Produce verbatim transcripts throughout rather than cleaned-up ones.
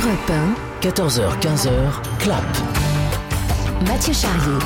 Europe un, quatorze heures quinze, Clap. Mathieu Charrier.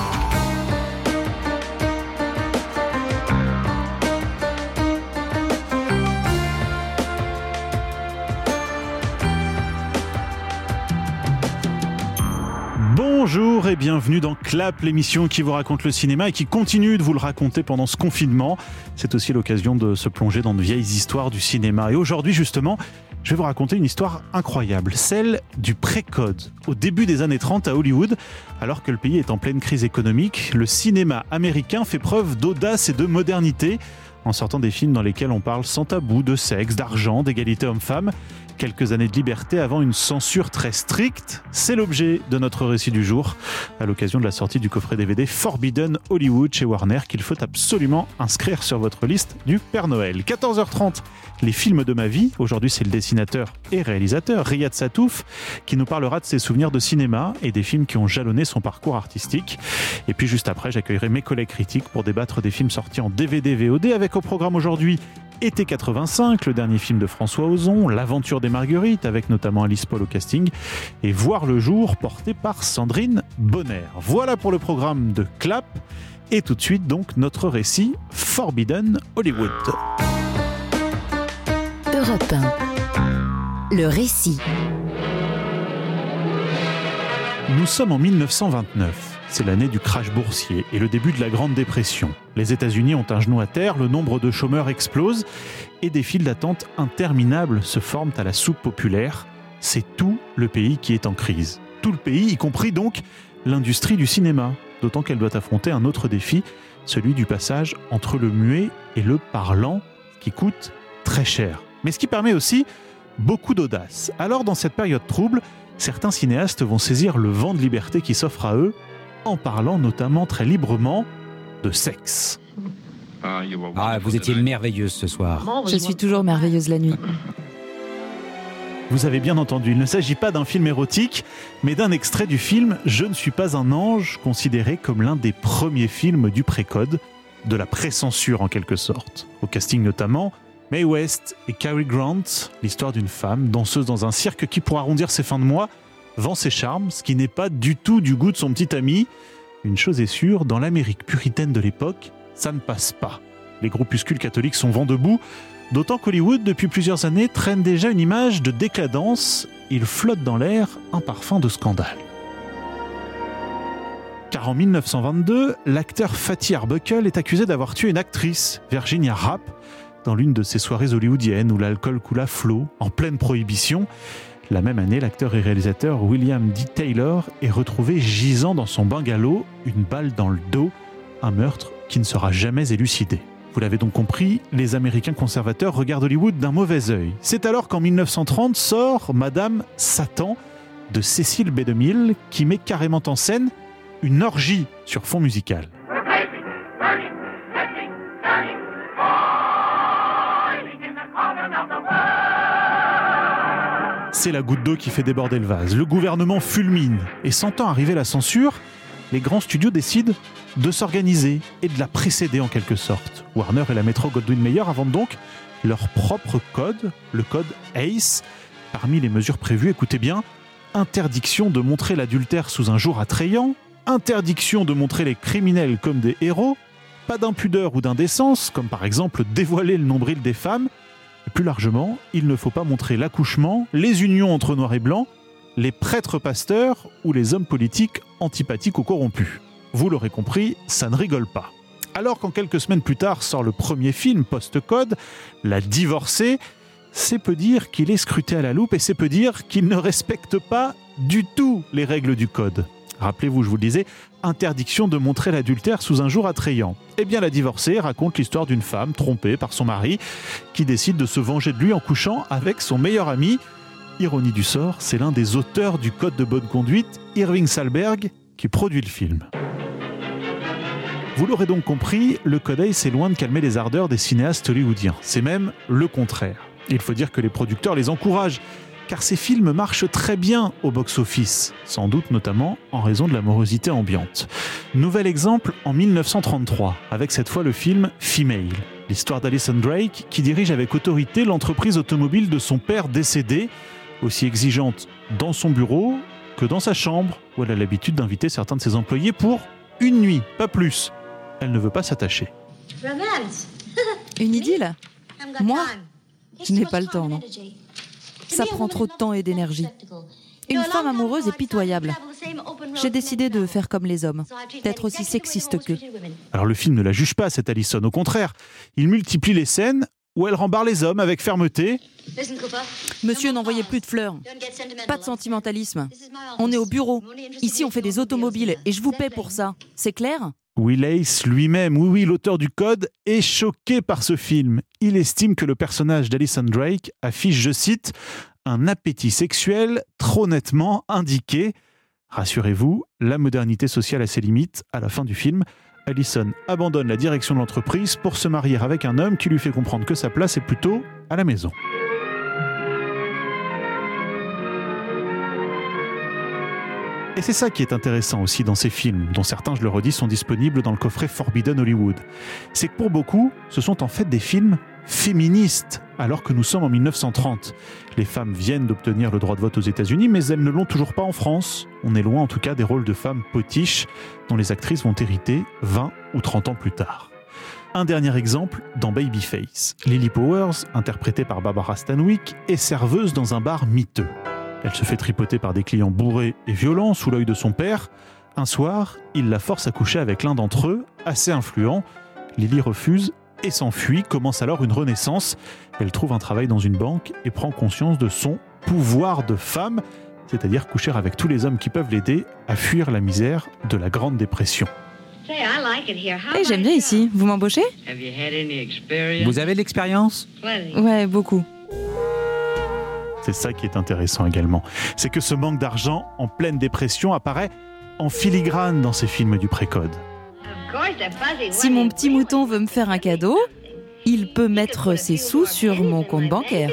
Bonjour et bienvenue dans Clap, l'émission qui vous raconte le cinéma et qui continue de vous le raconter pendant ce confinement. C'est aussi l'occasion de se plonger dans de vieilles histoires du cinéma. Et aujourd'hui, justement, je vais vous raconter une histoire incroyable, celle du pré-code. Au début des années trente à Hollywood, alors que le pays est en pleine crise économique, le cinéma américain fait preuve d'audace et de modernité en sortant des films dans lesquels on parle sans tabou de sexe, d'argent, d'égalité homme-femme. Quelques années de liberté avant une censure très stricte, c'est l'objet de notre récit du jour, à l'occasion de la sortie du coffret D V D Forbidden Hollywood chez Warner, qu'il faut absolument inscrire sur votre liste du Père Noël. quatorze heures trente, les films de ma vie. Aujourd'hui, c'est le dessinateur et réalisateur Riyad Sattouf qui nous parlera de ses souvenirs de cinéma et des films qui ont jalonné son parcours artistique. Et puis juste après, j'accueillerai mes collègues critiques pour débattre des films sortis en D V D V O D, avec au programme aujourd'hui Été quatre-vingt-cinq, le dernier film de François Ozon, L'aventure des Marguerites, avec notamment Alice Paul au casting, et Voir le jour, porté par Sandrine Bonner. Voilà pour le programme de Clap, et tout de suite donc notre récit Forbidden Hollywood. Europe un, le récit. Nous sommes en mille neuf cent vingt-neuf. C'est l'année du crash boursier et le début de la Grande Dépression. Les États-Unis ont un genou à terre, le nombre de chômeurs explose et des files d'attente interminables se forment à la soupe populaire. C'est tout le pays qui est en crise. Tout le pays, y compris donc l'industrie du cinéma. D'autant qu'elle doit affronter un autre défi, celui du passage entre le muet et le parlant, qui coûte très cher. Mais ce qui permet aussi beaucoup d'audace. Alors dans cette période trouble, certains cinéastes vont saisir le vent de liberté qui s'offre à eux, en parlant notamment très librement de sexe. Ah, vous étiez merveilleuse ce soir. Je suis toujours merveilleuse la nuit. Vous avez bien entendu, il ne s'agit pas d'un film érotique, mais d'un extrait du film « Je ne suis pas un ange », considéré comme l'un des premiers films du pré-code, de la pré-censure en quelque sorte. Au casting notamment, Mae West et Cary Grant, l'histoire d'une femme, danseuse dans un cirque qui, pour arrondir ses fins de mois, vend ses charmes, ce qui n'est pas du tout du goût de son petit ami. Une chose est sûre, dans l'Amérique puritaine de l'époque, ça ne passe pas. Les groupuscules catholiques sont vent debout, d'autant qu'Hollywood, depuis plusieurs années, traîne déjà une image de décadence. Il flotte dans l'air un parfum de scandale. Car en mille neuf cent vingt-deux, l'acteur Fatty Arbuckle est accusé d'avoir tué une actrice, Virginia Rappe, dans l'une de ces soirées hollywoodiennes où l'alcool coule à flot, en pleine prohibition. La même année, l'acteur et réalisateur William D. Taylor est retrouvé gisant dans son bungalow, une balle dans le dos, un meurtre qui ne sera jamais élucidé. Vous l'avez donc compris, les Américains conservateurs regardent Hollywood d'un mauvais œil. C'est alors qu'en mille neuf cent trente sort Madame Satan de Cécile B. DeMille, qui met carrément en scène une orgie sur fond musical. C'est la goutte d'eau qui fait déborder le vase. Le gouvernement fulmine. Et sentant arriver la censure, les grands studios décident de s'organiser et de la précéder en quelque sorte. Warner et la Metro-Goldwyn-Mayer inventent donc leur propre code, le code ACE. Parmi les mesures prévues, écoutez bien, interdiction de montrer l'adultère sous un jour attrayant, interdiction de montrer les criminels comme des héros, pas d'impudeur ou d'indécence, comme par exemple dévoiler le nombril des femmes. Et plus largement, il ne faut pas montrer l'accouchement, les unions entre noirs et blancs, les prêtres pasteurs ou les hommes politiques antipathiques ou corrompus. Vous l'aurez compris, ça ne rigole pas. Alors qu'en quelques semaines plus tard sort le premier film post-code, La Divorcée, c'est peu dire qu'il est scruté à la loupe et c'est peu dire qu'il ne respecte pas du tout les règles du code. Rappelez-vous, je vous le disais, interdiction de montrer l'adultère sous un jour attrayant. Eh bien, La Divorcée raconte l'histoire d'une femme trompée par son mari qui décide de se venger de lui en couchant avec son meilleur ami. Ironie du sort, c'est l'un des auteurs du Code de bonne conduite, Irving Thalberg, qui produit le film. Vous l'aurez donc compris, le Code ACE est loin de calmer les ardeurs des cinéastes hollywoodiens. C'est même le contraire. Il faut dire que les producteurs les encouragent, car ces films marchent très bien au box-office, sans doute notamment en raison de la morosité ambiante. Nouvel exemple en mille neuf cent trente-trois, avec cette fois le film Female, l'histoire d'Alison Drake qui dirige avec autorité l'entreprise automobile de son père décédé, aussi exigeante dans son bureau que dans sa chambre, où elle a l'habitude d'inviter certains de ses employés pour une nuit, pas plus. Elle ne veut pas s'attacher. Une idylle ? Moi ? Je n'ai pas le temps, non. Ça prend trop de temps et d'énergie. Une femme amoureuse est pitoyable. J'ai décidé de faire comme les hommes, d'être aussi sexiste qu'eux. Alors le film ne la juge pas, cette Allison. Au contraire, il multiplie les scènes où elle rembarre les hommes avec fermeté. Monsieur, n'envoyez plus de fleurs. Pas de sentimentalisme. On est au bureau. Ici, on fait des automobiles et je vous paie pour ça. C'est clair ? Will Hays lui-même, oui oui, l'auteur du Code, est choqué par ce film. Il estime que le personnage d'Alison Drake affiche, je cite, un appétit sexuel trop nettement indiqué. Rassurez-vous, la modernité sociale a ses limites. À la fin du film, Allison abandonne la direction de l'entreprise pour se marier avec un homme qui lui fait comprendre que sa place est plutôt à la maison. Et c'est ça qui est intéressant aussi dans ces films, dont certains, je le redis, sont disponibles dans le coffret Forbidden Hollywood. C'est que pour beaucoup, ce sont en fait des films féministes, alors que nous sommes en mille neuf cent trente. Les femmes viennent d'obtenir le droit de vote aux États-Unis, mais elles ne l'ont toujours pas en France. On est loin en tout cas des rôles de femmes potiches dont les actrices vont hériter vingt ou trente ans plus tard. Un dernier exemple, dans Babyface. Lily Powers, interprétée par Barbara Stanwyck, est serveuse dans un bar miteux. Elle se fait tripoter par des clients bourrés et violents sous l'œil de son père. Un soir, il la force à coucher avec l'un d'entre eux, assez influent. Lily refuse et s'enfuit. Commence alors une renaissance. Elle trouve un travail dans une banque et prend conscience de son pouvoir de femme, c'est-à-dire coucher avec tous les hommes qui peuvent l'aider à fuir la misère de la Grande Dépression. Hey, j'aime bien ici. Vous m'embauchez ? Vous avez de l'expérience ? Ouais, beaucoup. C'est ça qui est intéressant également. C'est que ce manque d'argent en pleine dépression apparaît en filigrane dans ces films du pré-code. Si mon petit mouton veut me faire un cadeau, il peut mettre ses sous sur mon compte bancaire.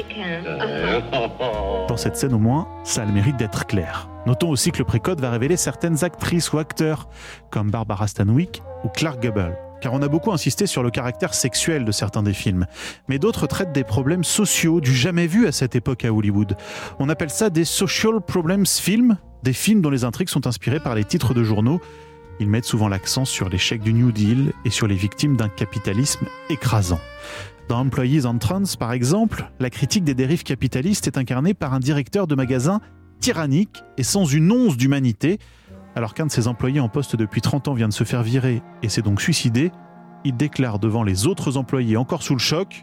Dans cette scène au moins, ça a le mérite d'être clair. Notons aussi que le pré-code va révéler certaines actrices ou acteurs, comme Barbara Stanwyck ou Clark Gable. Car on a beaucoup insisté sur le caractère sexuel de certains des films. Mais d'autres traitent des problèmes sociaux du jamais vu à cette époque à Hollywood. On appelle ça des social problems films, des films dont les intrigues sont inspirées par les titres de journaux. Ils mettent souvent l'accent sur l'échec du New Deal et sur les victimes d'un capitalisme écrasant. Dans Employees on Trans, par exemple, la critique des dérives capitalistes est incarnée par un directeur de magasin tyrannique et sans une once d'humanité. Alors qu'un de ses employés en poste depuis trente ans vient de se faire virer et s'est donc suicidé, il déclare devant les autres employés encore sous le choc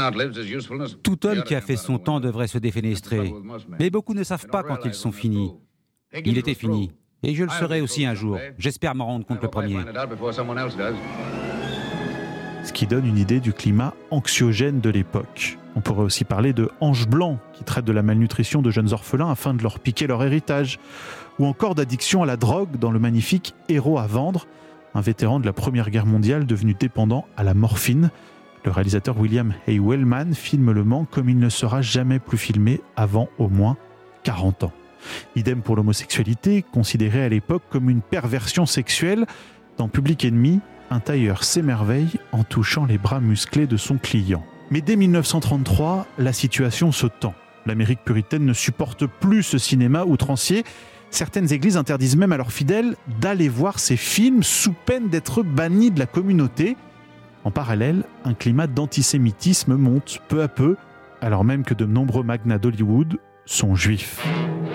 « Tout homme qui a fait son temps devrait se défenestrer. Mais beaucoup ne savent pas quand ils sont finis. Il était fini. Et je le serai aussi un jour. J'espère m'en rendre compte le premier. » Ce qui donne une idée du climat anxiogène de l'époque. On pourrait aussi parler de Ange Blanc, qui traite de la malnutrition de jeunes orphelins afin de leur piquer leur héritage. Ou encore d'addiction à la drogue dans le magnifique Héros à vendre, un vétéran de la Première Guerre mondiale devenu dépendant à la morphine. Le réalisateur William Hay Wellman filme Le Mans comme il ne sera jamais plus filmé avant au moins quarante ans. Idem pour l'homosexualité, considérée à l'époque comme une perversion sexuelle. Dans Public Enemy, un tailleur s'émerveille en touchant les bras musclés de son client. Mais dès mille neuf cent trente-trois, la situation se tend. L'Amérique puritaine ne supporte plus ce cinéma outrancier. Certaines églises interdisent même à leurs fidèles d'aller voir ces films sous peine d'être bannis de la communauté. En parallèle, un climat d'antisémitisme monte peu à peu, alors même que de nombreux magnats d'Hollywood sont juifs.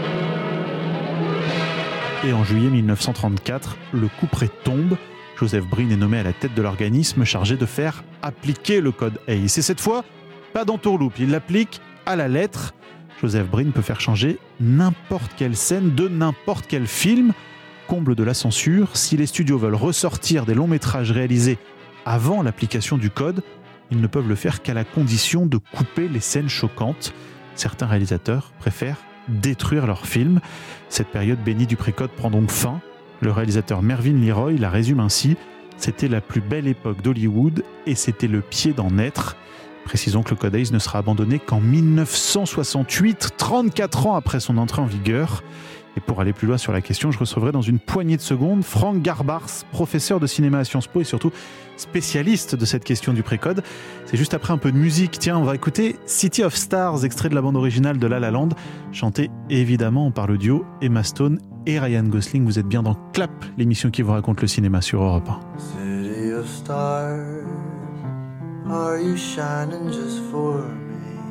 Et en juillet mille neuf cent trente-quatre, le coup près tombe. Joseph Breen est nommé à la tête de l'organisme chargé de faire appliquer le code Hays. Et cette fois, pas d'entourloupe, il l'applique à la lettre. Joseph Breen peut faire changer n'importe quelle scène de n'importe quel film. Comble de la censure, si les studios veulent ressortir des longs métrages réalisés avant l'application du code, ils ne peuvent le faire qu'à la condition de couper les scènes choquantes. Certains réalisateurs préfèrent détruire leurs films. Cette période bénie du pré-code prend donc fin. Le réalisateur Mervyn Leroy la résume ainsi : c'était la plus belle époque d'Hollywood et c'était le pied d'en être. Précisons que le code Hays ne sera abandonné qu'en dix-neuf cent soixante-huit, trente-quatre ans après son entrée en vigueur. Et pour aller plus loin sur la question, je recevrai dans une poignée de secondes Franck Garbars, professeur de cinéma à Sciences Po et surtout spécialiste de cette question du précode. C'est juste après un peu de musique. Tiens, on va écouter City of Stars, extrait de la bande originale de La La Land, chanté évidemment par le duo Emma Stone et Ryan Gosling. Vous êtes bien dans Clap, l'émission qui vous raconte le cinéma sur Europe un. City of stars, are you shining just for me?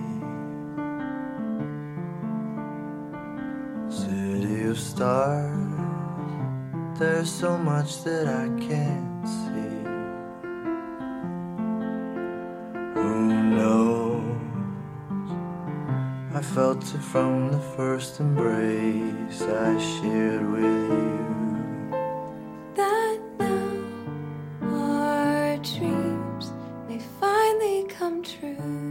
City of stars, there's so much that I can't see. Who knows? I felt it from the first embrace I shared with you. That now our dreams may finally come true.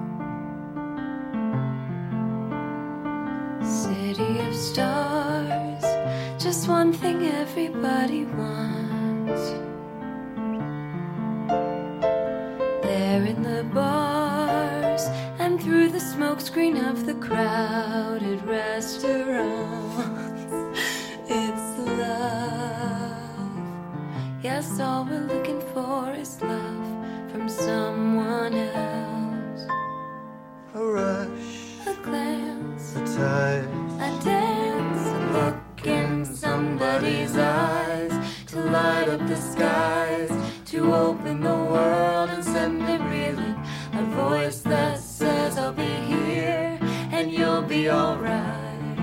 City of stars, just one thing everybody wants. There in the bars and through the smokescreen of the crowded restaurants, it's love. Yes, all we're looking for is love from someone else. A rush, A glance, a touch, a dance, a look in somebody's eyes, to light up the skies, to open the world and send it reeling. A voice that says I'll be here and you'll be alright.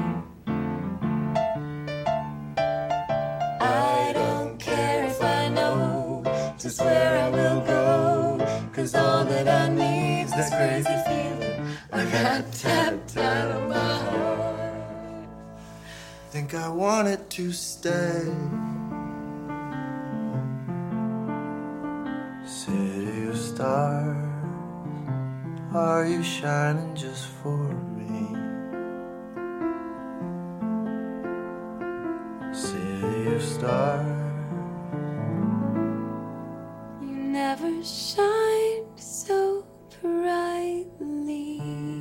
I don't care if I know just where I will go, 'cause all that I need's this crazy feeling I got tapped out of my heart. think I want it to stay. City of stars, are you shining just for me? City of stars, You never shined so brightly.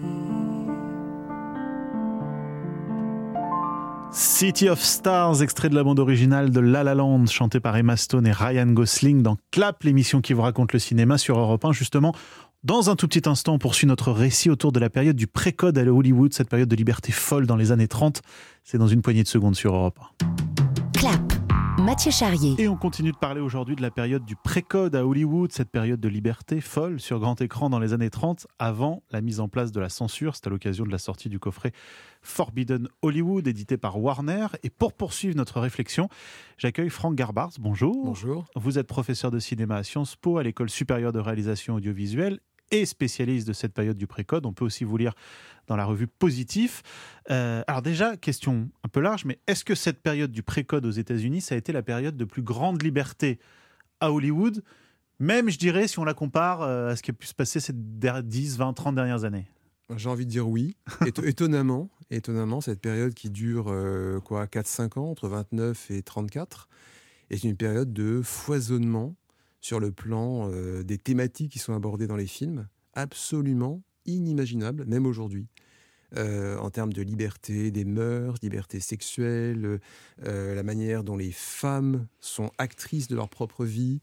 City of Stars, extrait de la bande originale de La La Land, chanté par Emma Stone et Ryan Gosling dans Clap, l'émission qui vous raconte le cinéma sur Europe un. Justement, dans un tout petit instant, on poursuit notre récit autour de la période du pré-code à Hollywood, cette période de liberté folle dans les années trente. C'est dans une poignée de secondes sur Europe un. Clap, Mathieu Charrier. Et on continue de parler aujourd'hui de la période du pré-code à Hollywood, cette période de liberté folle sur grand écran dans les années trente, avant la mise en place de la censure. C'est à l'occasion de la sortie du coffret Forbidden Hollywood, édité par Warner. Et pour poursuivre notre réflexion, j'accueille Franck Garbars. Bonjour. Bonjour. Vous êtes professeur de cinéma à Sciences Po, à l'École supérieure de réalisation audiovisuelle, et spécialiste de cette période du pré-code. On peut aussi vous lire dans la revue Positif. Euh, alors déjà, question un peu large, mais est-ce que cette période du pré-code aux États-Unis, ça a été la période de plus grande liberté à Hollywood, même, je dirais, si on la compare à ce qui a pu se passer ces dix, vingt, trente dernières années? J'ai envie de dire oui. étonnamment, étonnamment, cette période qui dure euh, quoi, quatre cinq ans, entre vingt-neuf et trente-quatre, est une période de foisonnement sur le plan euh, des thématiques qui sont abordées dans les films, absolument inimaginable, même aujourd'hui. Euh, en termes de liberté des mœurs, liberté sexuelle, euh, la manière dont les femmes sont actrices de leur propre vie,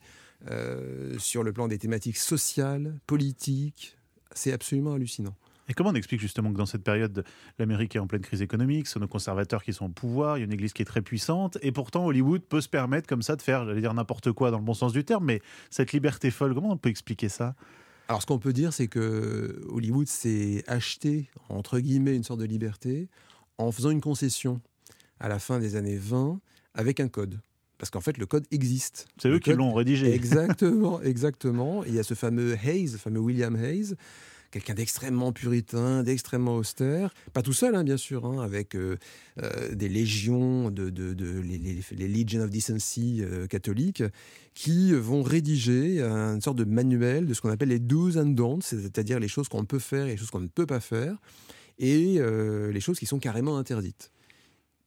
euh, sur le plan des thématiques sociales, politiques, c'est absolument hallucinant. Et comment on explique justement que dans cette période, l'Amérique est en pleine crise économique, ce sont nos conservateurs qui sont au pouvoir, il y a une église qui est très puissante, et pourtant Hollywood peut se permettre comme ça de faire, j'allais dire n'importe quoi dans le bon sens du terme, mais cette liberté folle, comment on peut expliquer ça ? Alors ce qu'on peut dire, c'est que Hollywood s'est acheté, entre guillemets, une sorte de liberté en faisant une concession à la fin des années vingt avec un code. Parce qu'en fait, le code existe. C'est le eux qui code... l'ont rédigé. Exactement, exactement. Il y a ce fameux Hays, le fameux William Hays, quelqu'un d'extrêmement puritain, d'extrêmement austère. Pas tout seul, hein, bien sûr, hein, avec euh, euh, des légions, de, de, de, les, les, les Legion of Decency euh, catholiques, qui vont rédiger une sorte de manuel de ce qu'on appelle les do's and don'ts, c'est-à-dire les choses qu'on peut faire et les choses qu'on ne peut pas faire, et euh, les choses qui sont carrément interdites.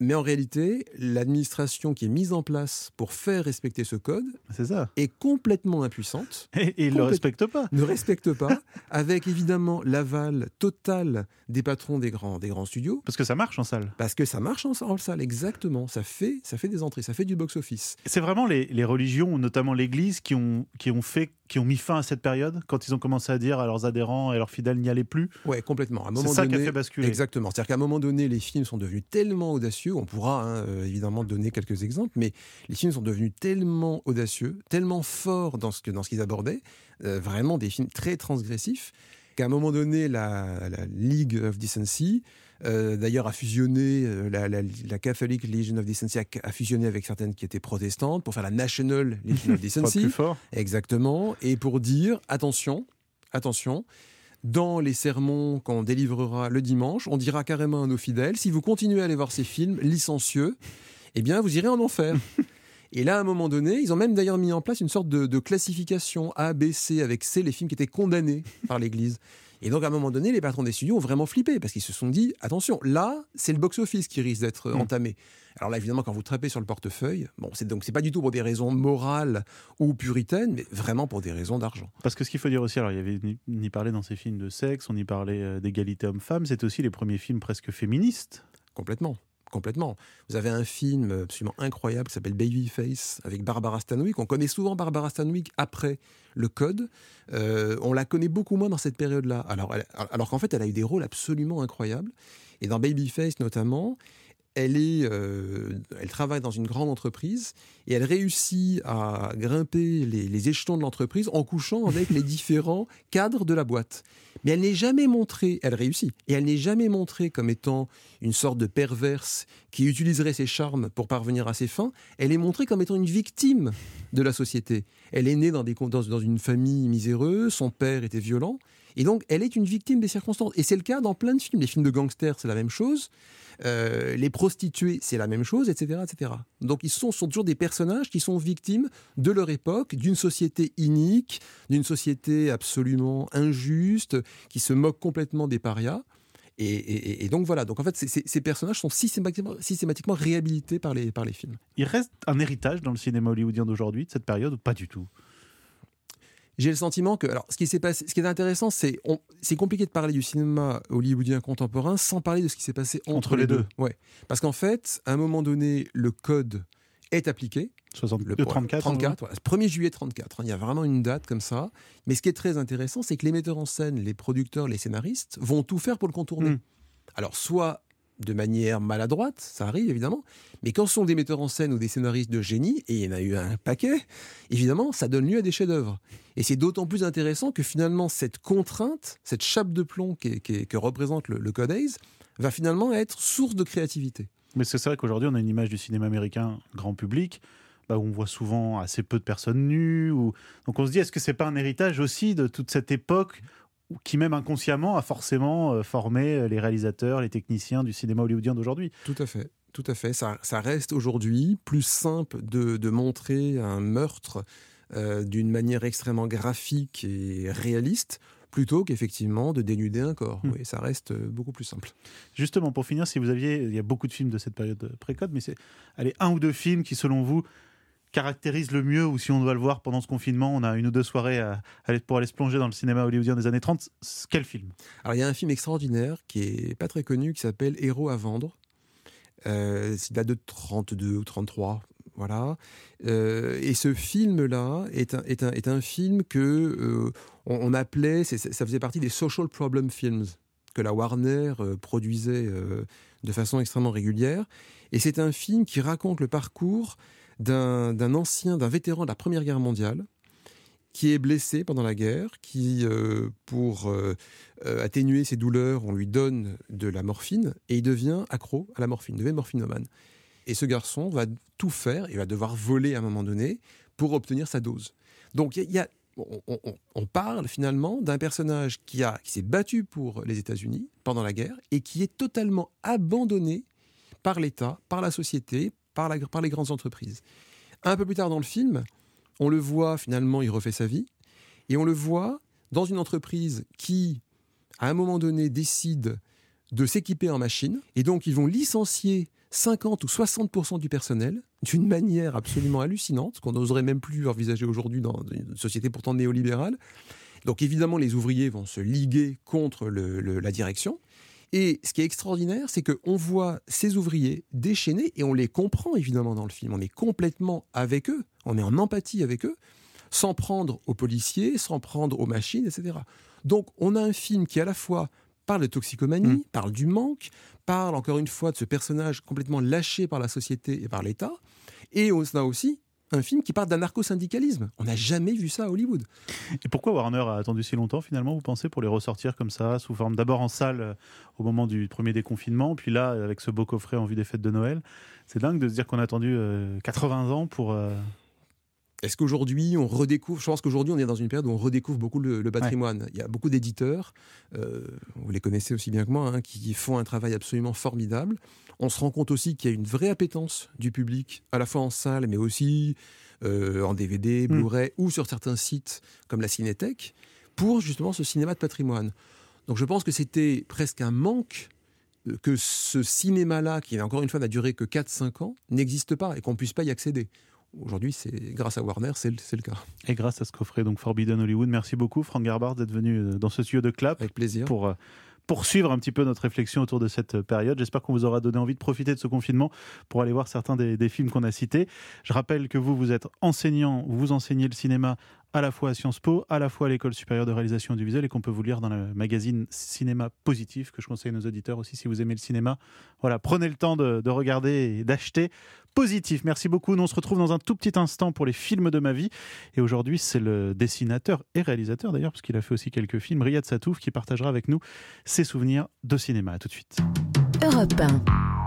Mais en réalité, l'administration qui est mise en place pour faire respecter ce code C'est ça. est complètement impuissante. Et, et ils ne le respectent pas. Ne respecte pas, avec évidemment l'aval total des patrons des grands, des grands studios. Parce que ça marche en salle. Parce que ça marche en, en salle, exactement. Ça fait, ça fait des entrées, ça fait du box-office. C'est vraiment les, les religions, notamment l'Église, qui ont, qui, ont fait, qui ont mis fin à cette période, quand ils ont commencé à dire à leurs adhérents et à leurs fidèles n'y allez plus. Ouais, complètement. À un moment C'est ça donné, qui a fait basculer. Exactement. C'est-à-dire qu'à un moment donné, les films sont devenus tellement audacieux, on pourra hein, euh, évidemment donner quelques exemples, mais les films sont devenus tellement audacieux, tellement forts dans ce, que, dans ce qu'ils abordaient, euh, vraiment des films très transgressifs, qu'à un moment donné, la, la League of Decency, euh, d'ailleurs, a fusionné, euh, la, la, la Catholic Legion of Decency a, a fusionné avec certaines qui étaient protestantes pour faire la National Legion of Decency. Pas plus fort. Exactement. Et pour dire, attention, attention, dans les sermons qu'on délivrera le dimanche, on dira carrément à nos fidèles, si vous continuez à aller voir ces films licencieux, eh bien, vous irez en enfer. Et là, à un moment donné, ils ont même d'ailleurs mis en place une sorte de, de classification A, B, C, avec C, les films qui étaient condamnés par l'Église. Et donc, à un moment donné, les patrons des studios ont vraiment flippé, parce qu'ils se sont dit, attention, là, c'est le box-office qui risque d'être mmh. entamé. Alors là, évidemment, quand vous tapez sur le portefeuille, bon, c'est donc c'est pas du tout pour des raisons morales ou puritaines, mais vraiment pour des raisons d'argent. Parce que ce qu'il faut dire aussi, alors il y avait ni, ni parlé dans ces films de sexe, on y parlait euh, d'égalité homme-femme, c'était aussi les premiers films presque féministes. Complètement. Complètement. Vous avez un film absolument incroyable qui s'appelle Babyface avec Barbara Stanwyck. On connaît souvent Barbara Stanwyck après le Code. Euh, on la connaît beaucoup moins dans cette période-là. Alors, elle, alors qu'en fait, elle a eu des rôles absolument incroyables. Et dans Babyface notamment, elle, est, euh, elle travaille dans une grande entreprise et elle réussit à grimper les, les échelons de l'entreprise en couchant avec les différents cadres de la boîte. Mais elle n'est jamais montrée, elle réussit, et elle n'est jamais montrée comme étant une sorte de perverse qui utiliserait ses charmes pour parvenir à ses fins. Elle est montrée comme étant une victime de la société. Elle est née dans, des, dans, dans une famille miséreuse, son père était violent, et donc elle est une victime des circonstances. Et c'est le cas dans plein de films. Les films de gangsters, c'est la même chose. Euh, les prostituées, c'est la même chose, et cetera, et cetera. Donc ils sont, sont toujours des personnages qui sont victimes de leur époque, d'une société inique, d'une société absolument injuste, qui se moque complètement des parias. Et, et, et donc voilà, donc en fait, c- c- ces personnages sont systématiquement, systématiquement réhabilités par les, par les films. Il reste un héritage dans le cinéma hollywoodien d'aujourd'hui, de cette période, ou pas du tout ? J'ai le sentiment que, alors, ce qui s'est passé, ce qui est intéressant, c'est, on, c'est compliqué de parler du cinéma hollywoodien contemporain sans parler de ce qui s'est passé entre, Entre les les deux. deux. Ouais, parce qu'en fait, à un moment donné, le code est appliqué. soixante, Le trente-quatre, trente-quatre, voilà, premier juillet trente-quatre. Il y a vraiment une date comme ça. Mais ce qui est très intéressant, c'est que les metteurs en scène, les producteurs, les scénaristes vont tout faire pour le contourner. Mm. Alors, soit de manière maladroite, ça arrive évidemment, mais quand ce sont des metteurs en scène ou des scénaristes de génie, et il y en a eu un paquet, évidemment, ça donne lieu à des chefs-d'œuvre. Et c'est d'autant plus intéressant que finalement, cette contrainte, cette chape de plomb qui est, qui est, que représente le, le Code Hays, va finalement être source de créativité. Mais c'est vrai qu'aujourd'hui, on a une image du cinéma américain grand public, bah, où on voit souvent assez peu de personnes nues. Ou... Donc on se dit, est-ce que c'est pas un héritage aussi de toute cette époque qui, même inconsciemment, a forcément euh, formé les réalisateurs, les techniciens du cinéma hollywoodien d'aujourd'hui ? Tout à fait. Tout à fait. Ça, ça reste aujourd'hui plus simple de, de montrer un meurtre euh, d'une manière extrêmement graphique et réaliste, plutôt qu'effectivement de dénuder un corps. Mmh. Oui, ça reste beaucoup plus simple. Justement, pour finir, si vous aviez, il y a beaucoup de films de cette période pré-code, mais c'est, allez, un ou deux films qui, selon vous, caractérisent le mieux, ou si on doit le voir pendant ce confinement, on a une ou deux soirées à, à, pour aller se plonger dans le cinéma hollywoodien des années trente. Quel film ? Alors, il y a un film extraordinaire qui est pas très connu, qui s'appelle Héros à vendre. Euh, il date de trente-deux ou trente-trois. Voilà. Euh, et ce film-là est un, est un, est un film que euh, on, on appelait, c'est, ça faisait partie des social problem films que la Warner euh, produisait euh, de façon extrêmement régulière. Et c'est un film qui raconte le parcours d'un, d'un ancien, d'un vétéran de la Première Guerre mondiale qui est blessé pendant la guerre, qui, euh, pour euh, euh, atténuer ses douleurs, on lui donne de la morphine et il devient accro à la morphine, il devient morphinomane. Et ce garçon va tout faire, il va devoir voler à un moment donné pour obtenir sa dose. Donc il y a, y a, on, on, on parle finalement d'un personnage qui, a, qui s'est battu pour les États-Unis pendant la guerre et qui est totalement abandonné par l'État, par la société, par, la, par les grandes entreprises. Un peu plus tard dans le film, on le voit finalement, il refait sa vie et on le voit dans une entreprise qui, à un moment donné, décide de s'équiper en machine et donc ils vont licencier cinquante ou soixante pour cent du personnel d'une manière absolument hallucinante, qu'on n'oserait même plus envisager aujourd'hui dans une société pourtant néolibérale. Donc évidemment, les ouvriers vont se liguer contre le, le, la direction. Et ce qui est extraordinaire, c'est qu'on voit ces ouvriers déchaînés, et on les comprend évidemment dans le film. On est complètement avec eux, on est en empathie avec eux, sans prendre aux policiers, sans prendre aux machines, et cetera. Donc on a un film qui à la fois parle de toxicomanie, mmh. parle du manque, parle encore une fois de ce personnage complètement lâché par la société et par l'État, et on a aussi un film qui parle d'anarcho-syndicalisme. On n'a jamais vu ça à Hollywood. Et pourquoi Warner a attendu si longtemps, finalement, vous pensez, pour les ressortir comme ça, sous forme d'abord en salle euh, au moment du premier déconfinement, puis là, avec ce beau coffret en vue des fêtes de Noël. C'est dingue de se dire qu'on a attendu euh, quatre-vingts ans pour... Euh... Est-ce qu'aujourd'hui, on redécouvre... Je pense qu'aujourd'hui, on est dans une période où on redécouvre beaucoup le, le patrimoine. Ouais. Il y a beaucoup d'éditeurs, euh, vous les connaissez aussi bien que moi, hein, qui font un travail absolument formidable. On se rend compte aussi qu'il y a une vraie appétence du public, à la fois en salle, mais aussi euh, en D V D, Blu-ray, mmh. ou sur certains sites comme la Cinétech, pour justement ce cinéma de patrimoine. Donc je pense que c'était presque un manque que ce cinéma-là, qui encore une fois n'a duré que quatre à cinq ans, n'existe pas et qu'on ne puisse pas y accéder. Aujourd'hui, c'est, grâce à Warner, c'est le, c'est le cas. Et grâce à ce coffret, donc Forbidden Hollywood. Merci beaucoup, Franck Garbard, d'être venu dans ce studio de Clap. Avec plaisir. Pour euh, poursuivre un petit peu notre réflexion autour de cette période. J'espère qu'on vous aura donné envie de profiter de ce confinement pour aller voir certains des, des films qu'on a cités. Je rappelle que vous, vous êtes enseignant, vous enseignez le cinéma à la fois à Sciences Po, à la fois à l'École supérieure de réalisation audiovisuelle, et qu'on peut vous lire dans le magazine Cinéma Positif, que je conseille à nos auditeurs aussi si vous aimez le cinéma. Voilà, prenez le temps de, de regarder et d'acheter Positif. Merci beaucoup. Nous, on se retrouve dans un tout petit instant pour les films de ma vie. Et aujourd'hui, c'est le dessinateur et réalisateur d'ailleurs, parce qu'il a fait aussi quelques films, Riyad Satouf, qui partagera avec nous ses souvenirs de cinéma. À tout de suite. Europe un.